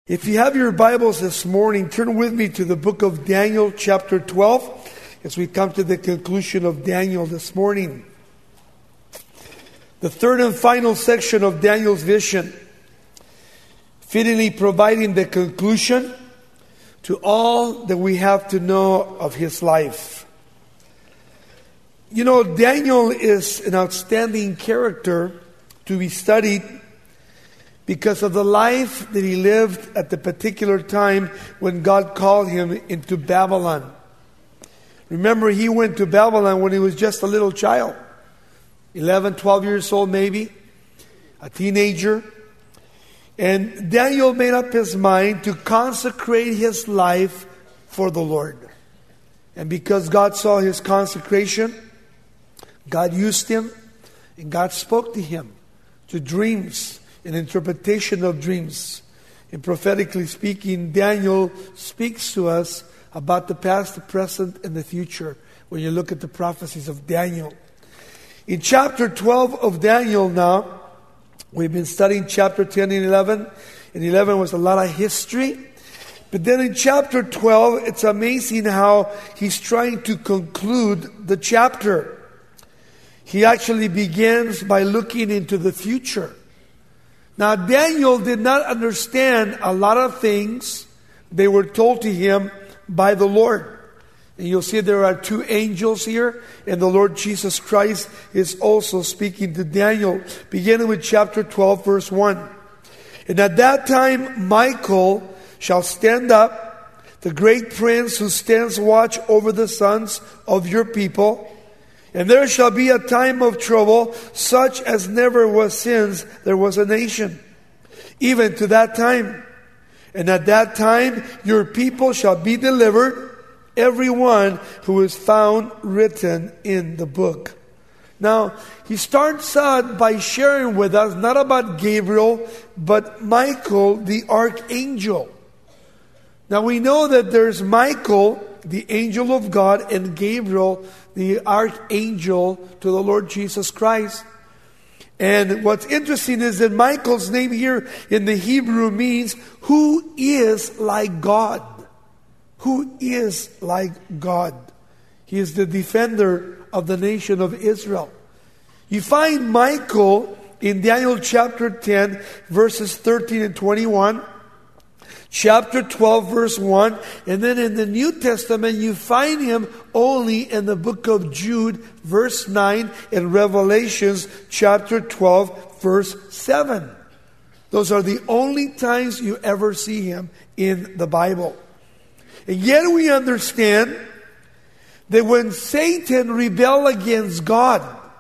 If you have your Bibles this morning, turn with me to the book of Daniel, chapter 12, as we come to the conclusion of Daniel this morning. The third and final section of Daniel's vision, fittingly providing the conclusion to all that we have to know of his life. You know, Daniel is an outstanding character to be studied because of the life that he lived at the particular time when God called him into Babylon. Remember, he went to Babylon when he was just a little child, 11, 12 years old maybe, a teenager. And Daniel made up his mind to consecrate his life for the Lord. And because God saw his consecration, God used him and God spoke to him to dreams, an interpretation of dreams. And prophetically speaking, Daniel speaks to us about the past, the present, and the future when you look at the prophecies of Daniel. In chapter 12 of Daniel now, we've been studying chapter 10 and 11. And 11 was a lot of history. But then in chapter 12, it's amazing how he's trying to conclude the chapter. He actually begins by looking into the future. Now, Daniel did not understand a lot of things they were told to him by the Lord. And you'll see there are two angels here, and the Lord Jesus Christ is also speaking to Daniel, beginning with chapter 12, verse 1. And at that time, Michael shall stand up, the great prince who stands watch over the sons of your people. And there shall be a time of trouble, such as never was since there was a nation, even to that time. And at that time your people shall be delivered, every one who is found written in the book. Now, he starts out by sharing with us, not about Gabriel, but Michael, the archangel. Now, we know that there's Michael, the angel of God, and Gabriel, the archangel to the Lord Jesus Christ. And what's interesting is that Michael's name here in the Hebrew means, who is like God. Who is like God. He is the defender of the nation of Israel. You find Michael in Daniel chapter 10, verses 13 and 21. Chapter 12, verse 1. And then in the New Testament, you find him only in the book of Jude, verse 9, and Revelations, chapter 12, verse 7. Those are the only times you ever see him in the Bible. And yet we understand that when Satan rebelled against God,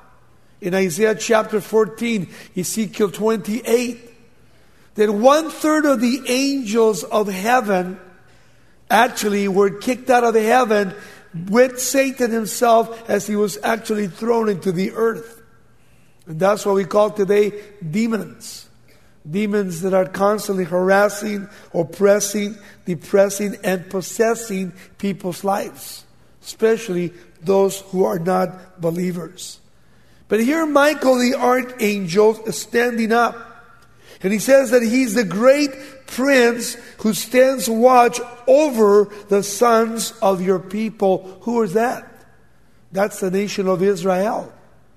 in Isaiah chapter 14, Ezekiel 28, that 1/3 of the angels of heaven actually were kicked out of heaven with Satan himself as he was actually thrown into the earth. And that's what we call today demons. Demons that are constantly harassing, oppressing, depressing, and possessing people's lives, especially those who are not believers. But here Michael the archangel is standing up. And he says that he's the great prince who stands watch over the sons of your people. Who is that? That's the nation of Israel.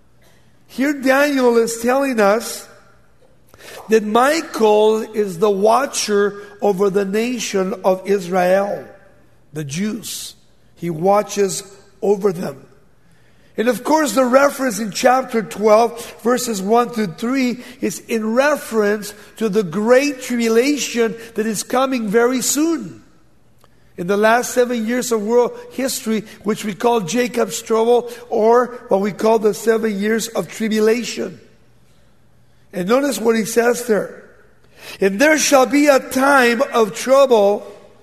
Here Daniel is telling us that Michael is the watcher over the nation of Israel, the Jews. He watches over them. And of course, the reference in chapter 12, verses 1 through 3, is in reference to the great tribulation that is coming very soon. In the last 7 years of world history, which we call Jacob's trouble, or what we call the 7 years of tribulation. And notice what he says there. And there shall be a time of trouble,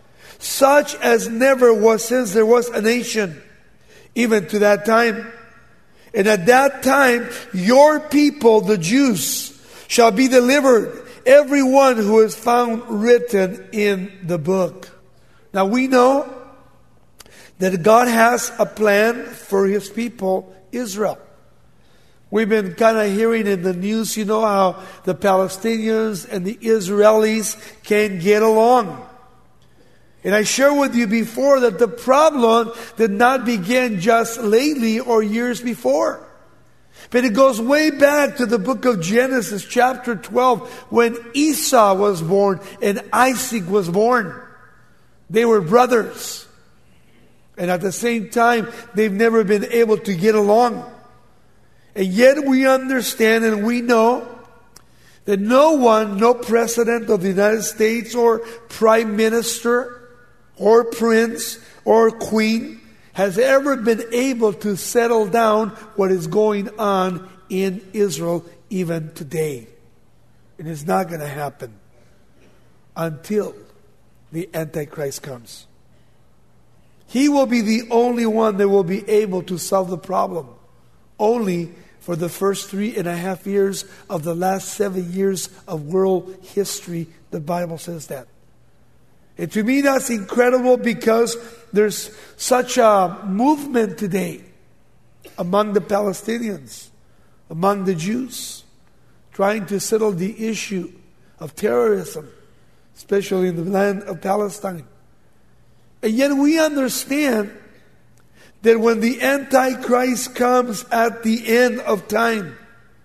such as never was since there was a nation, even to that time. And at that time, your people, the Jews, shall be delivered, everyone who is found written in the book. Now we know that God has a plan for his people, Israel. We've been kind of hearing in the news, how the Palestinians and the Israelis can't get along. And I shared with you before that the problem did not begin just lately or years before. But it goes way back to the book of Genesis chapter 12 when Esau was born and Isaac was born. They were brothers. And at the same time, they've never been able to get along. And yet we understand and we know that no president of the United States or prime minister or prince or queen has ever been able to settle down what is going on in Israel even today. And it's not going to happen until the Antichrist comes. He will be the only one that will be able to solve the problem. Only for the first 3.5 years of the last 7 years of world history, the Bible says that. And to me that's incredible because there's such a movement today among the Palestinians, among the Jews, trying to settle the issue of terrorism, especially in the land of Palestine. And yet we understand that when the Antichrist comes at the end of time,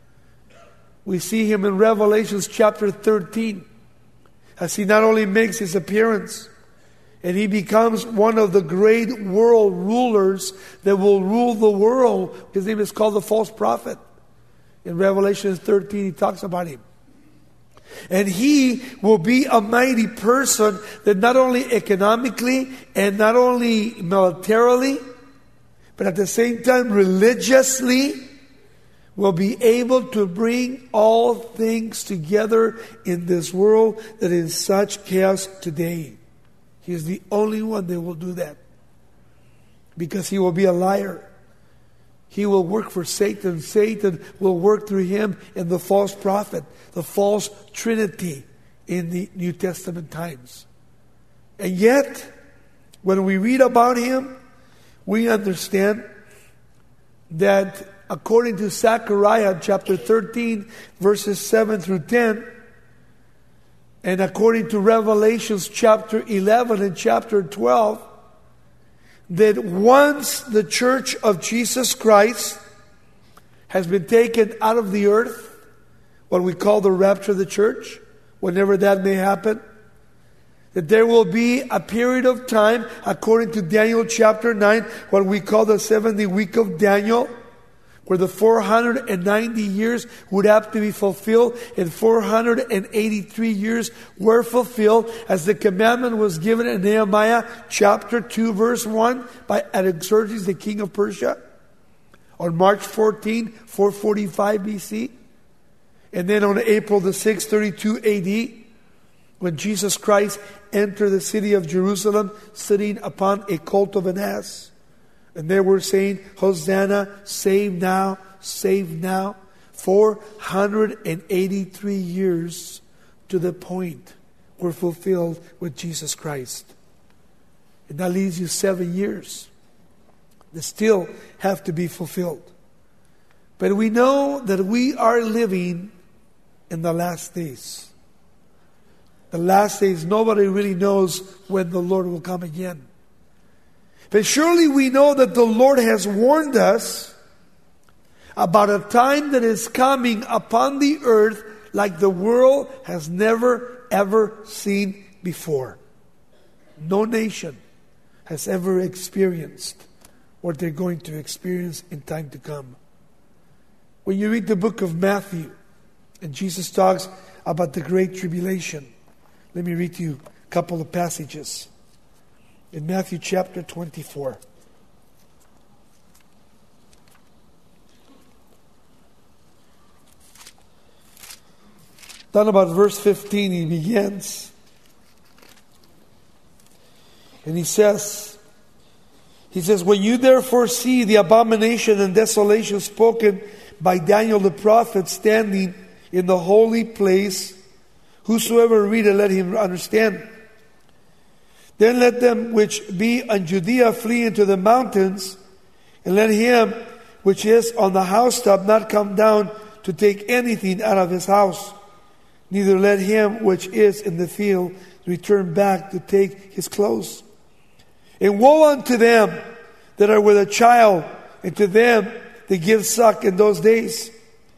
we see him in Revelation chapter 13, as he not only makes his appearance, and he becomes one of the great world rulers that will rule the world. His name is called the false prophet. In Revelation 13, he talks about him. And he will be a mighty person that not only economically and not only militarily, but at the same time religiously will be able to bring all things together in this world that is such chaos today. He is the only one that will do that. Because he will be a liar. He will work for Satan. Satan will work through him in the false prophet, the false trinity in the New Testament times. And yet, when we read about him, we understand that according to Zechariah chapter 13, verses 7 through 10, and according to Revelations chapter 11 and chapter 12, that once the church of Jesus Christ has been taken out of the earth, what we call the rapture of the church, whenever that may happen, that there will be a period of time, according to Daniel chapter 9, what we call the 70th week of Daniel, where the 490 years would have to be fulfilled, and 483 years were fulfilled, as the commandment was given in Nehemiah chapter 2, verse 1, by Artaxerxes, the king of Persia, on March 14, 445 BC. And then on April the 6th, 32 AD, when Jesus Christ entered the city of Jerusalem, sitting upon a colt of an ass. And they were saying, Hosanna, save now, save now. 483 years to the point were fulfilled with Jesus Christ. And that leaves you 7 years that still have to be fulfilled. But we know that we are living in the last days. The last days, nobody really knows when the Lord will come again. But surely we know that the Lord has warned us about a time that is coming upon the earth like the world has never ever seen before. No nation has ever experienced what they're going to experience in time to come. When you read the book of Matthew, and Jesus talks about the Great Tribulation, let me read to you a couple of passages. In Matthew chapter 24. Down about verse 15 he begins. And he says, when you therefore see the abomination and desolation spoken by Daniel the prophet standing in the holy place, whosoever readeth, let him understand. Then let them which be in Judea flee into the mountains, and let him which is on the housetop not come down to take anything out of his house, neither let him which is in the field return back to take his clothes. And woe unto them that are with a child, and to them that give suck in those days.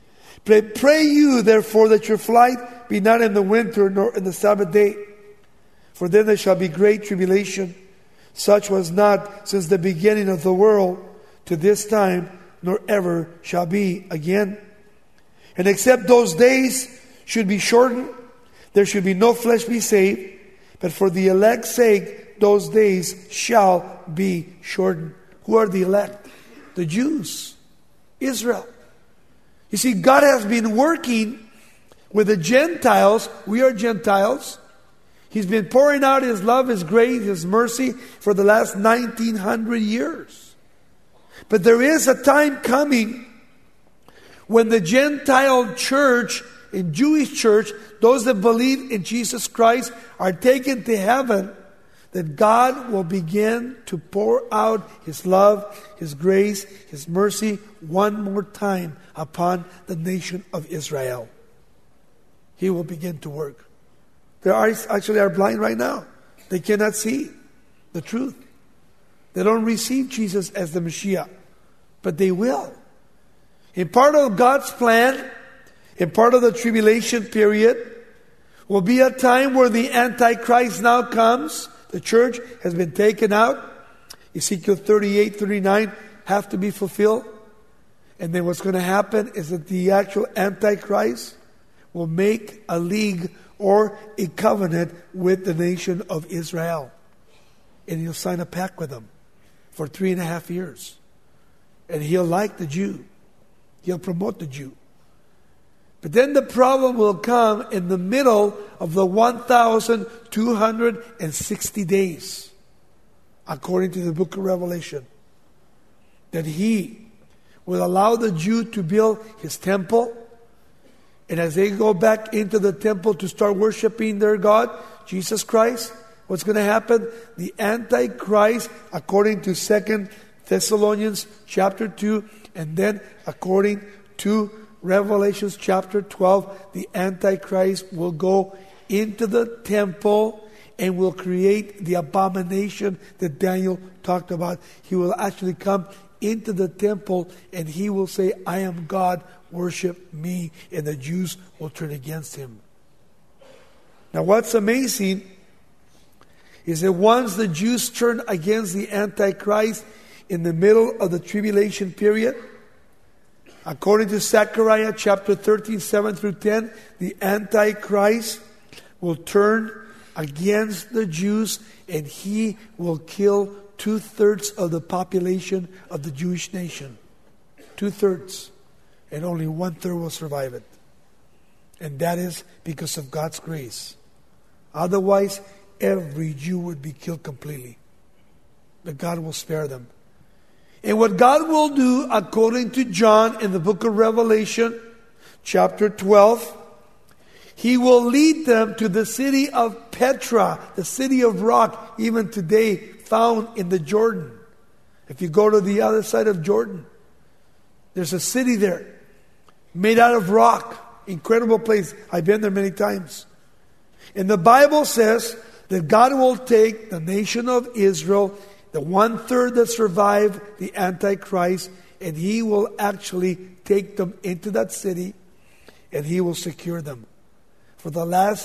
Pray you therefore that your flight be not in the winter nor in the Sabbath day, for then there shall be great tribulation, such was not since the beginning of the world to this time, nor ever shall be again. And except those days should be shortened, there should be no flesh be saved, but for the elect's sake those days shall be shortened. Who are the elect? The Jews, Israel. You see, God has been working with the Gentiles. We are Gentiles. He's been pouring out His love, His grace, His mercy for the last 1900 years. But there is a time coming when the Gentile church and Jewish church, those that believe in Jesus Christ, are taken to heaven, that God will begin to pour out His love, His grace, His mercy one more time upon the nation of Israel. He will begin to work. Their eyes actually are blind right now. They cannot see the truth. They don't receive Jesus as the Messiah, but they will. In part of God's plan, in part of the tribulation period, will be a time where the Antichrist now comes. The church has been taken out. Ezekiel 38, 39 have to be fulfilled. And then what's going to happen is that the actual Antichrist will make a league or a covenant with the nation of Israel. And he'll sign a pact with them for 3.5 years. And he'll like the Jew. He'll promote the Jew. But then the problem will come in the middle of the 1,260 days, according to the book of Revelation, that He will allow the Jew to build His temple. And as they go back into the temple to start worshiping their God, Jesus Christ, what's going to happen? The Antichrist, according to 2 Thessalonians chapter 2, and then according to Revelation chapter 12, the Antichrist will go into the temple and will create the abomination that Daniel talked about. He will actually come into the temple and he will say, I am God, worship me. And the Jews will turn against him. Now what's amazing is that once the Jews turn against the Antichrist in the middle of the tribulation period, according to Zechariah chapter 13, 7 through 10, the Antichrist will turn against the Jews and he will kill 2/3 of the population of the Jewish nation. 2/3. And only 1/3 will survive it. And that is because of God's grace. Otherwise, every Jew would be killed completely. But God will spare them. And what God will do, according to John in the book of Revelation, chapter 12, He will lead them to the city of Petra, the city of rock, even today found in the Jordan. If you go to the other side of Jordan, there's a city there made out of rock. Incredible place. I've been there many times. And the Bible says that God will take the nation of Israel, the 1/3 that survived the Antichrist, and He will actually take them into that city and He will secure them for the last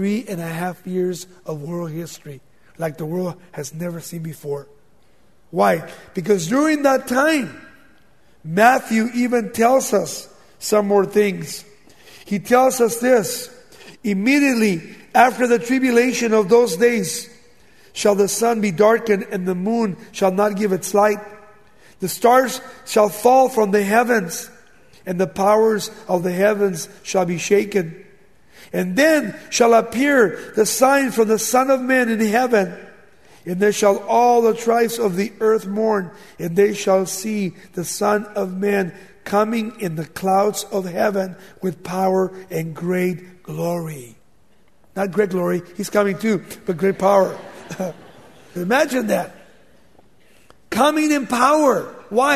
3.5 years of world history, like the world has never seen before. Why? Because during that time, Matthew even tells us some more things. He tells us this: immediately after the tribulation of those days, shall the sun be darkened, and the moon shall not give its light. The stars shall fall from the heavens, and the powers of the heavens shall be shaken. And then shall appear the sign from the Son of Man in heaven. And there shall all the tribes of the earth mourn, and they shall see the Son of Man coming in the clouds of heaven with power and great glory. Not great glory, He's coming too, but great power. Imagine that. Coming in power. Why?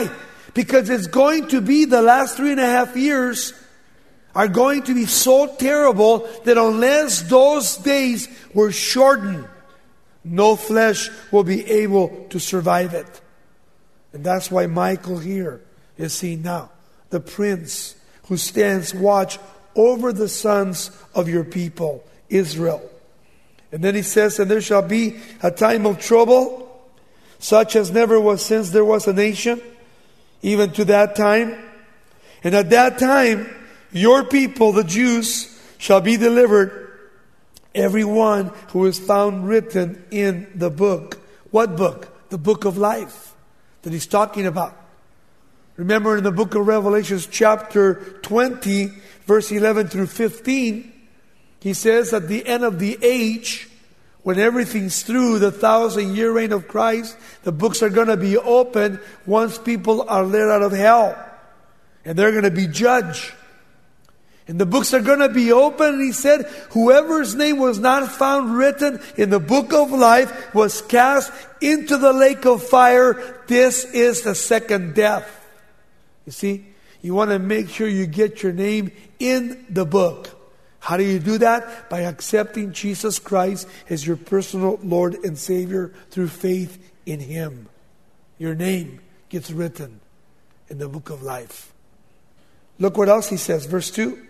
Because it's going to be the last 3.5 years are going to be so terrible that unless those days were shortened, no flesh will be able to survive it. And that's why Michael here is seen now, the prince who stands watch over the sons of your people, Israel. And then he says, and there shall be a time of trouble, such as never was since there was a nation, even to that time. And at that time, your people, the Jews, shall be delivered, every one who is found written in the book. What book? The book of life that he's talking about. Remember in the book of Revelation, chapter 20, verse 11 through 15, he says at the end of the age, when everything's through, the 1,000-year reign of Christ, the books are going to be opened once people are let out of hell. And they're going to be judged. And the books are going to be open. And he said, whoever's name was not found written in the book of life was cast into the lake of fire. This is the second death. You see, you want to make sure you get your name in the book. How do you do that? By accepting Jesus Christ as your personal Lord and Savior through faith in Him. Your name gets written in the book of life. Look what else he says, verse 2.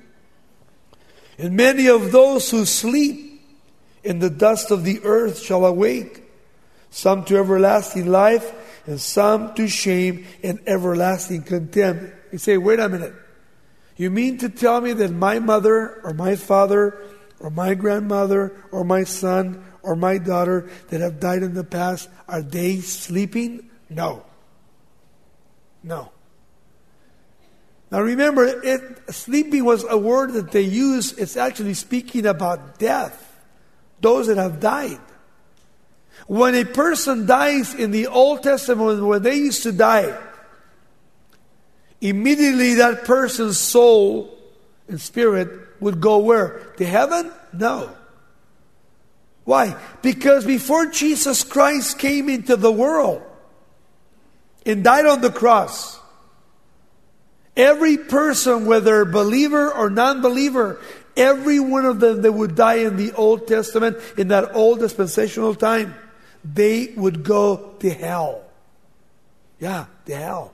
And many of those who sleep in the dust of the earth shall awake, some to everlasting life, and some to shame and everlasting contempt. You say, wait a minute. You mean to tell me that my mother or my father or my grandmother or my son or my daughter that have died in the past, are they sleeping? No. No. Now remember, sleeping was a word that they used. It's actually speaking about death. Those that have died. When a person dies in the Old Testament, when they used to die, immediately that person's soul and spirit would go where? To heaven? No. Why? Because before Jesus Christ came into the world and died on the cross, every person, whether believer or non-believer, every one of them that would die in the Old Testament, in that old dispensational time, they would go to hell. Yeah, to hell.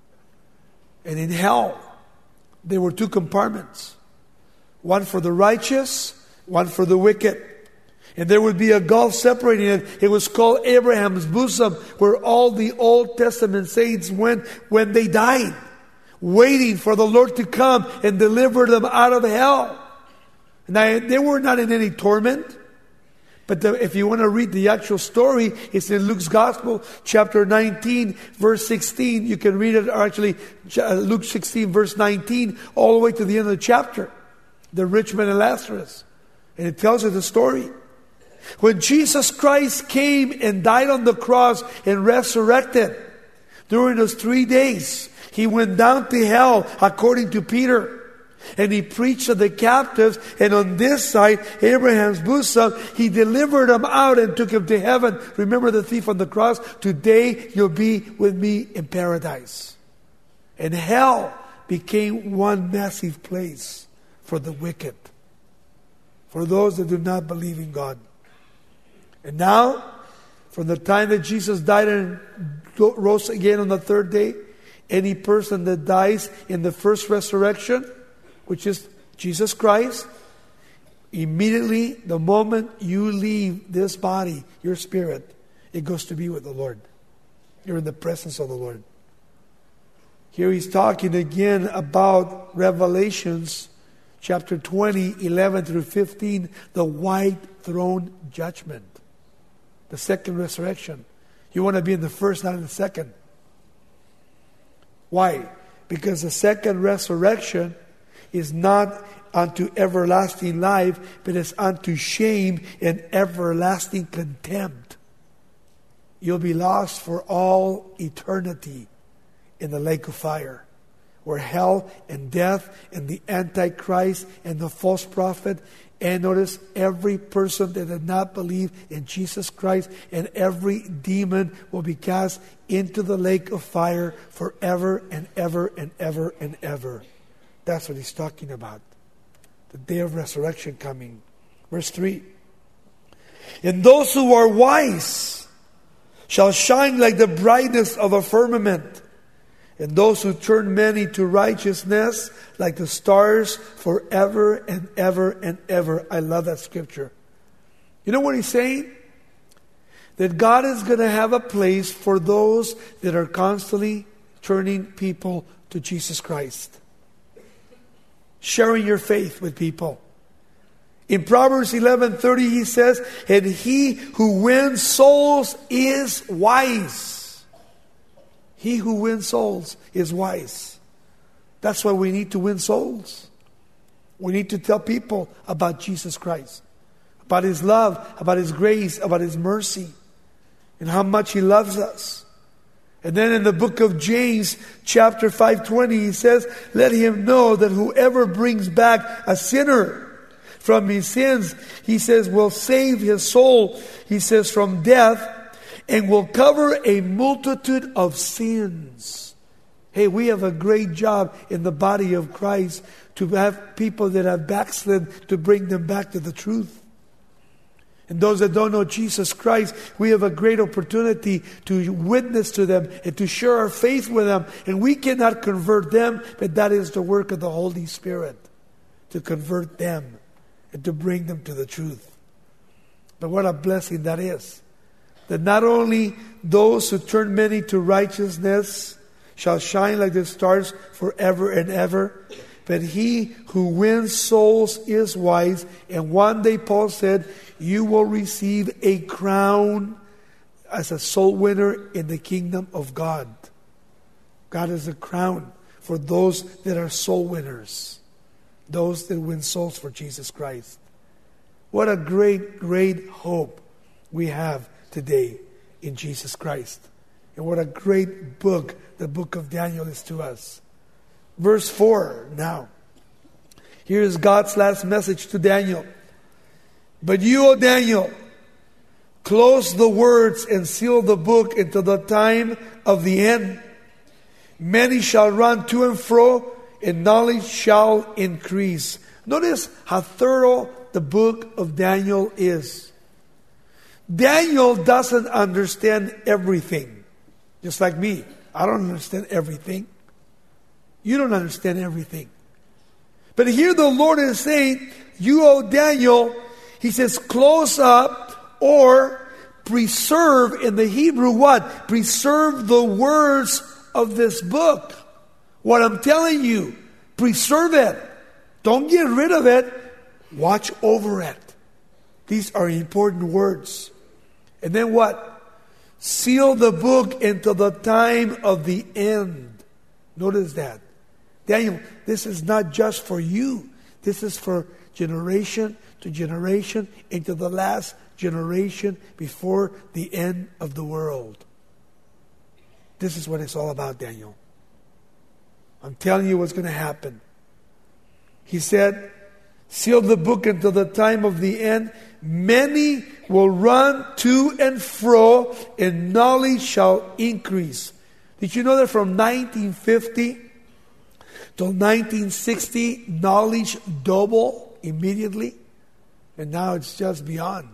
And in hell, there were two compartments. One for the righteous, one for the wicked. And there would be a gulf separating it. It was called Abraham's bosom, where all the Old Testament saints went when they died, waiting for the Lord to come and deliver them out of hell. Now, they were not in any torment. But if you want to read the actual story, it's in Luke's Gospel, chapter 19, verse 16. You can read it, or actually Luke 16, verse 19, all the way to the end of the chapter. The rich man and Lazarus. And it tells you the story. When Jesus Christ came and died on the cross and resurrected, during those 3 days, He went down to hell, according to Peter. And He preached to the captives. And on this side, Abraham's bosom, He delivered them out and took them to heaven. Remember the thief on the cross? Today you'll be with me in paradise. And hell became one massive place for the wicked, for those that do not believe in God. And now, from the time that Jesus died and rose again on the third day, any person that dies in the first resurrection, which is Jesus Christ, immediately, the moment you leave this body, your spirit, it goes to be with the Lord. You're in the presence of the Lord. Here he's talking again about Revelations chapter 20, 11 through 15, the white throne judgment. The second resurrection. You want to be in the first, not in the second. Why? Because the second resurrection is not unto everlasting life, but is unto shame and everlasting contempt. You'll be lost for all eternity in the lake of fire, where hell and death and the Antichrist and the false prophet And notice, every person that did not believe in Jesus Christ, and every demon will be cast into the lake of fire forever and ever and ever and ever. That's what he's talking about. The day of resurrection coming. Verse 3. And those who are wise shall shine like the brightness of a firmament, and those who turn many to righteousness like the stars forever and ever and ever. I love that scripture. You know what he's saying? That God is going to have a place for those that are constantly turning people to Jesus Christ. Sharing your faith with people. In Proverbs 11:30 he says, and he who wins souls is wise. He who wins souls is wise. That's why we need to win souls. We need to tell people about Jesus Christ, about His love, about His grace, about His mercy, and how much He loves us. And then in the book of James, chapter 5:20, he says, let him know that whoever brings back a sinner from his sins, he says, will save his soul, he says, from death, and will cover a multitude of sins. Hey, we have a great job in the body of Christ to have people that have backslid, to bring them back to the truth. And those that don't know Jesus Christ, we have a great opportunity to witness to them and to share our faith with them. And we cannot convert them, but that is the work of the Holy Spirit, to convert them and to bring them to the truth. But what a blessing that is. That not only those who turn many to righteousness shall shine like the stars forever and ever, but he who wins souls is wise. And one day Paul said, you will receive a crown as a soul winner in the kingdom of God. God is a crown for those that are soul winners, those that win souls for Jesus Christ. What a great, great hope we have today in Jesus Christ. And what a great book the book of Daniel is to us. Verse 4 now. Here is God's last message to Daniel. But you, O Daniel, close the words and seal the book until the time of the end. Many shall run to and fro, and knowledge shall increase. Notice how thorough the book of Daniel is. Daniel doesn't understand everything. Just like me. I don't understand everything. You don't understand everything. But here the Lord is saying, you, O Daniel, He says, close up or preserve in the Hebrew what? Preserve the words of this book. What I'm telling you, preserve it. Don't get rid of it. Watch over it. These are important words. And then what? Seal the book until the time of the end. Notice that. Daniel, this is not just for you. This is for generation to generation into the last generation before the end of the world. This is what it's all about, Daniel. I'm telling you what's going to happen. He said, seal the book until the time of the end. Many will run to and fro, and knowledge shall increase. Did you know that from 1950 till 1960, knowledge doubled immediately? And now it's just beyond.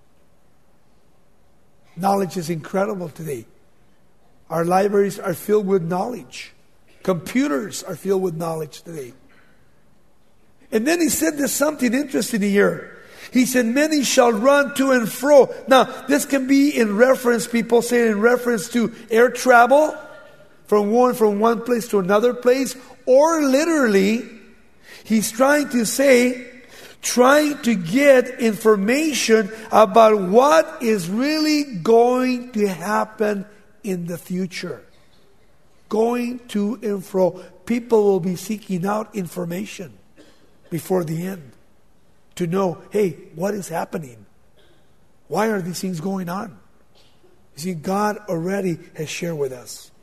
Knowledge is incredible today. Our libraries are filled with knowledge. Computers are filled with knowledge today. And then he said there's something interesting here. He said, many shall run to and fro. Now, this can be in reference, people say in reference to air travel, from one place to another place, or literally, he's trying to say, trying to get information about what is really going to happen in the future. Going to and fro. People will be seeking out information before the end to know, hey, what is happening? Why are these things going on? You see, God already has shared with us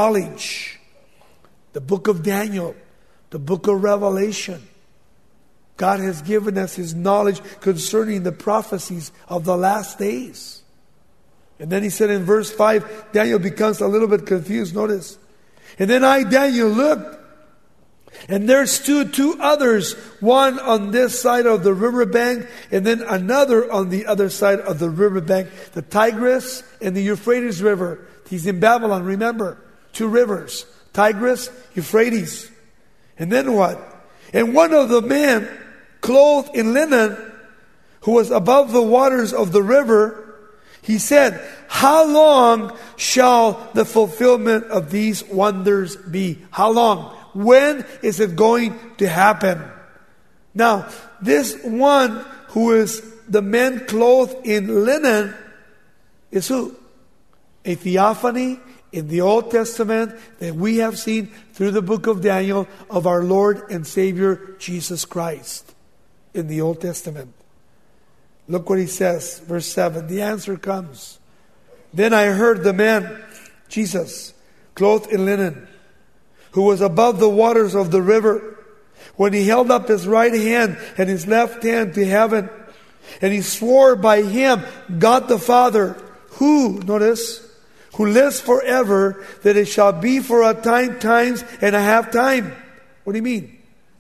knowledge. The book of Daniel, the book of Revelation. God has given us His knowledge concerning the prophecies of the last days. And then he said in verse 5, Daniel becomes a little bit confused. Notice. And then I, Daniel, looked, and there stood two others, one on this side of the riverbank, and then another on the other side of the riverbank, the Tigris and the Euphrates River. He's in Babylon, remember. Two rivers, Tigris, Euphrates. And then what? And one of the men, clothed in linen, who was above the waters of the river, he said, how long shall the fulfillment of these wonders be? How long? When is it going to happen? Now, this one who is the man clothed in linen is who? A theophany in the Old Testament that we have seen through the book of Daniel of our Lord and Savior Jesus Christ in the Old Testament. Look what he says, verse 7. The answer comes. Then I heard the man, Jesus, clothed in linen, who was above the waters of the river, when he held up his right hand and his left hand to heaven, and he swore by him, God the Father, who, notice, who lives forever, that it shall be for a time, times and a half time. What do you mean?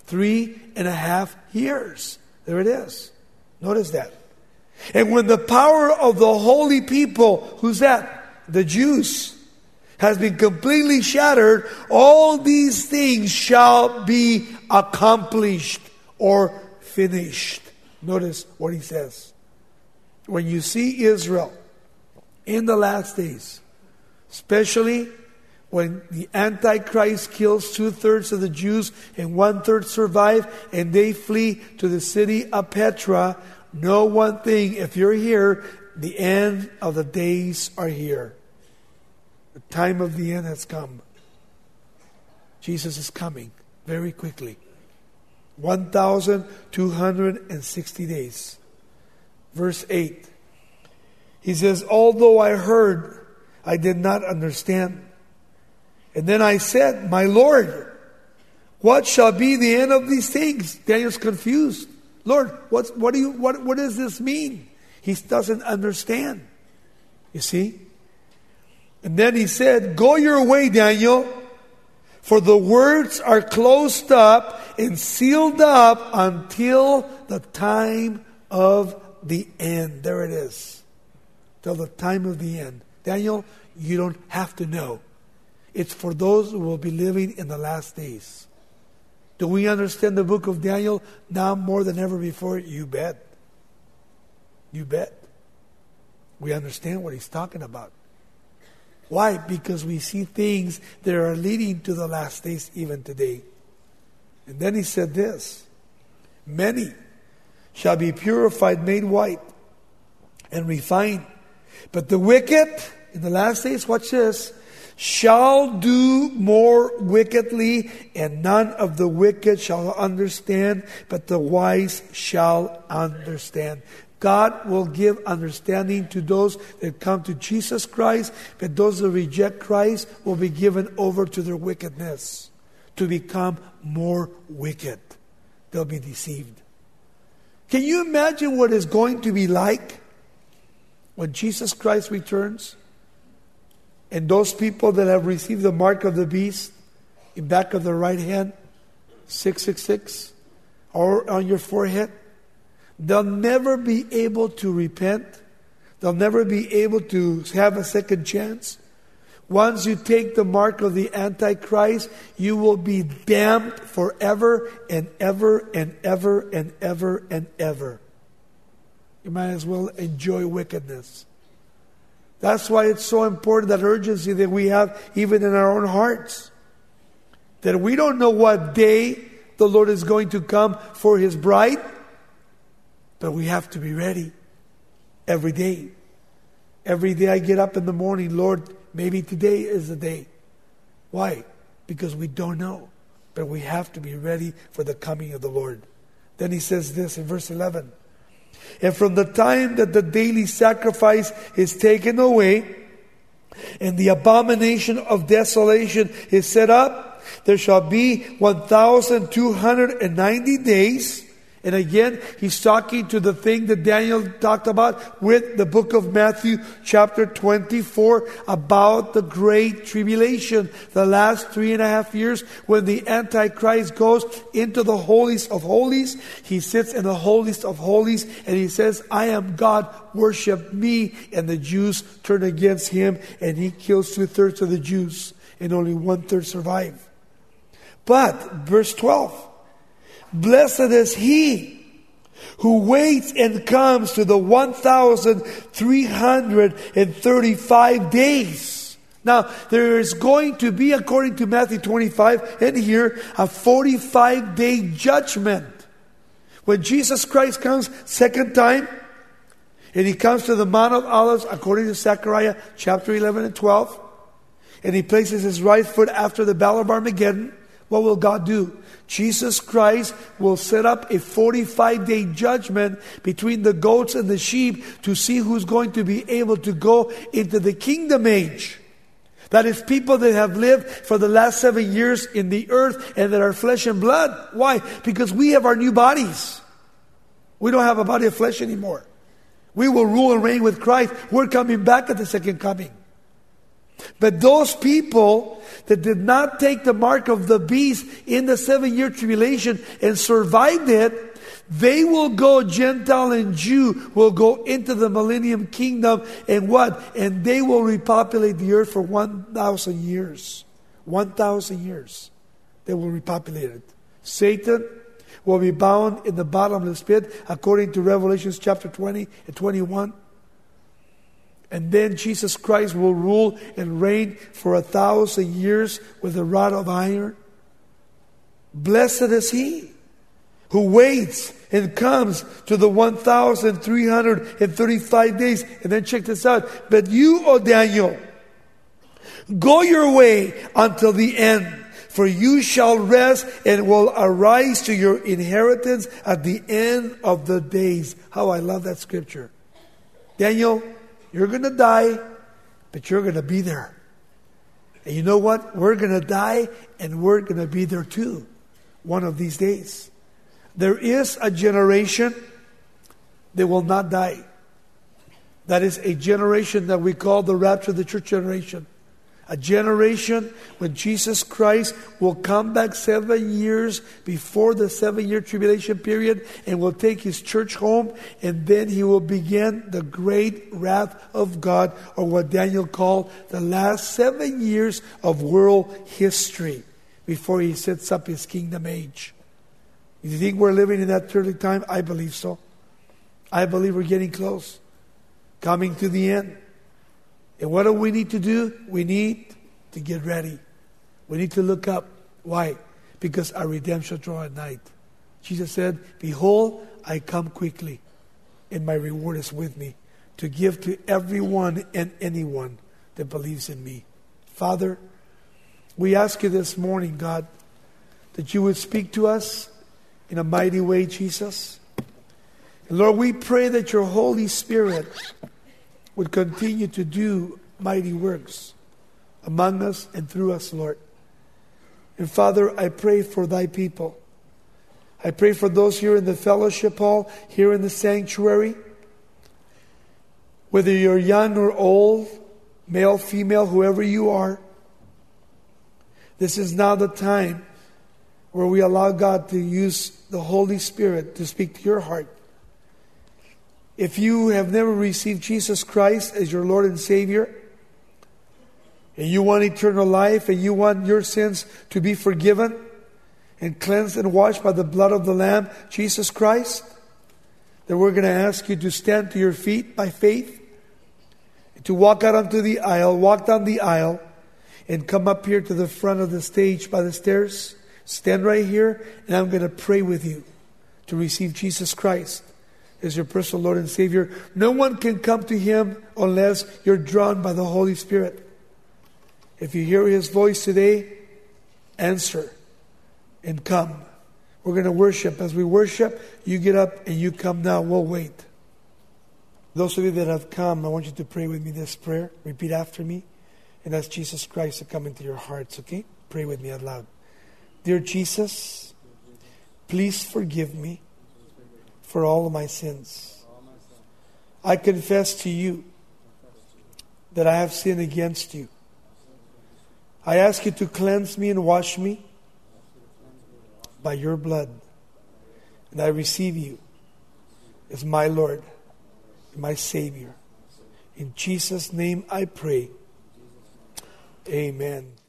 3.5 years. There it is. Notice that. And when the power of the holy people, who's that? The Jews, has been completely shattered, all these things shall be accomplished or finished. Notice what he says. When you see Israel in the last days, especially when the Antichrist kills 2/3 of the Jews and 1/3 survive and they flee to the city of Petra, know one thing, if you're here, the end of the days are here. The time of the end has come. Jesus is coming very quickly. 1,260 days. Verse 8. He says, although I heard, I did not understand. And then I said, my Lord, what shall be the end of these things? Daniel's confused. Lord, what does this mean? He doesn't understand. You see? And then he said, go your way, Daniel, for the words are closed up and sealed up until the time of the end. There it is. Till the time of the end. Daniel, you don't have to know. It's for those who will be living in the last days. Do we understand the book of Daniel now more than ever before? You bet. You bet. We understand what he's talking about. Why? Because we see things that are leading to the last days even today. And then he said this, many shall be purified, made white, and refined. But the wicked, in the last days, watch this, shall do more wickedly, and none of the wicked shall understand, but the wise shall understand. God will give understanding to those that come to Jesus Christ, but those that reject Christ will be given over to their wickedness, to become more wicked. They'll be deceived. Can you imagine what it's going to be like when Jesus Christ returns? And those people that have received the mark of the beast in back of their right hand, 666, or on your forehead, they'll never be able to repent. They'll never be able to have a second chance. Once you take the mark of the Antichrist, you will be damned forever and ever and ever and ever and ever. You might as well enjoy wickedness. That's why it's so important, that urgency that we have even in our own hearts. That we don't know what day the Lord is going to come for His bride, but we have to be ready every day. Every day I get up in the morning, Lord, maybe today is the day. Why? Because we don't know. But we have to be ready for the coming of the Lord. Then he says this in verse 11. And from the time that the daily sacrifice is taken away, and the abomination of desolation is set up, there shall be 1,290 days. And again, he's talking to the thing that Daniel talked about with the book of Matthew chapter 24 about the great tribulation, the last 3.5 years when the Antichrist goes into the holiest of holies. He sits in the holiest of holies and he says, I am God, worship me. And the Jews turn against him and he kills 2/3 of the Jews and only 1/3 survive. But, verse 12, blessed is he who waits and comes to the 1,335 days. Now, there is going to be, according to Matthew 25, and here, a 45-day judgment. When Jesus Christ comes second time, and he comes to the Mount of Olives, according to Zechariah chapter 11 and 12, and he places his right foot after the Battle of Armageddon, what will God do? Jesus Christ will set up a 45-day judgment between the goats and the sheep to see who's going to be able to go into the kingdom age. That is people that have lived for the last 7 years in the earth and that are flesh and blood. Why? Because we have our new bodies. We don't have a body of flesh anymore. We will rule and reign with Christ. We're coming back at the second coming. But those people that did not take the mark of the beast in the 7-year tribulation and survived it, they will go, Gentile and Jew, will go into the millennium kingdom and what? And they will repopulate the earth for 1,000 years. 1,000 years. They will repopulate it. Satan will be bound in the bottomless pit, according to Revelation chapter 20 and 21. And then Jesus Christ will rule and reign for 1,000 years with a rod of iron. Blessed is he who waits and comes to the 1,335 days. And then check this out. But you, O Daniel, go your way until the end, for you shall rest and will arise to your inheritance at the end of the days. How I love that scripture. Daniel, you're going to die, but you're going to be there. And you know what? We're going to die, and we're going to be there too, one of these days. There is a generation that will not die. That is a generation that we call the rapture of the church generation. A generation when Jesus Christ will come back 7 years before the 7-year tribulation period and will take his church home, and then he will begin the great wrath of God, or what Daniel called the last 7 years of world history before he sets up his kingdom age. You think we're living in that early time? I believe so. I believe we're getting close, coming to the end. And what do we need to do? We need to get ready. We need to look up. Why? Because our redemption draweth nigh. Jesus said, behold, I come quickly, and my reward is with me, to give to everyone and anyone that believes in me. Father, we ask you this morning, God, that you would speak to us in a mighty way, Jesus. And Lord, we pray that your Holy Spirit would continue to do mighty works among us and through us, Lord. And Father, I pray for thy people. I pray for those here in the fellowship hall, here in the sanctuary. Whether you're young or old, male, female, whoever you are, this is now the time where we allow God to use the Holy Spirit to speak to your heart. If you have never received Jesus Christ as your Lord and Savior, and you want eternal life, and you want your sins to be forgiven and cleansed and washed by the blood of the Lamb, Jesus Christ, then we're going to ask you to stand to your feet by faith, to walk out onto the aisle, walk down the aisle, and come up here to the front of the stage by the stairs. Stand right here, and I'm going to pray with you to receive Jesus Christ as your personal Lord and Savior. No one can come to him unless you're drawn by the Holy Spirit. If you hear his voice today, answer and come. We're going to worship. As we worship, you get up and you come now. We'll wait. Those of you that have come, I want you to pray with me this prayer. Repeat after me. And ask Jesus Christ to come into your hearts, okay? Pray with me out loud. Dear Jesus, please forgive me for all of my sins. I confess to you that I have sinned against you. I ask you to cleanse me and wash me by your blood. And I receive you as my Lord and my Savior. In Jesus' name I pray. Amen.